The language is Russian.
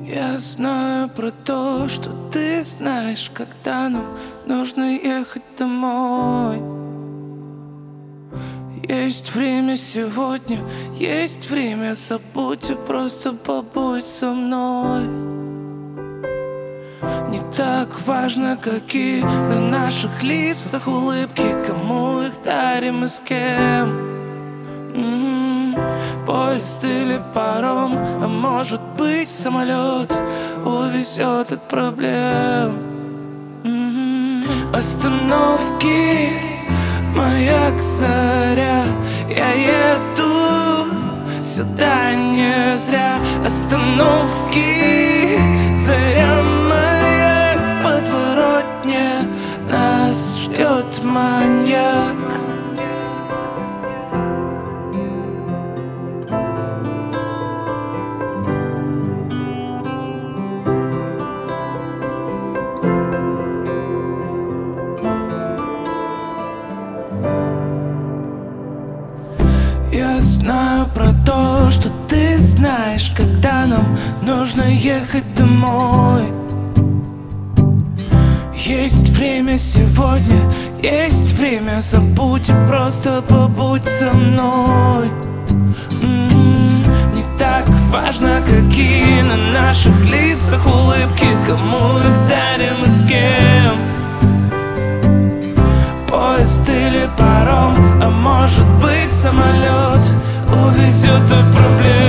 Я знаю про то, что ты знаешь, когда нам нужно ехать домой. Есть время сегодня, есть время, забудь и просто побудь со мной. Не так важно, какие на наших лицах улыбки, кому их дарим и с кем. Поезд или паром, а может быть самолет, увезет от проблем. Остановки, маяк, заря, я еду сюда не зря. Остановки, заря, маяк, в подворотне нас ждет маньяк. Я знаю про то, что ты знаешь, когда нам нужно ехать домой. Есть время сегодня, есть время, забудь и просто побудь со мной. Не так важно, какие на наших лицах улыбки, кому их дарим и с кем. Поезд или паром, а может быть самолет, увезет от проблем.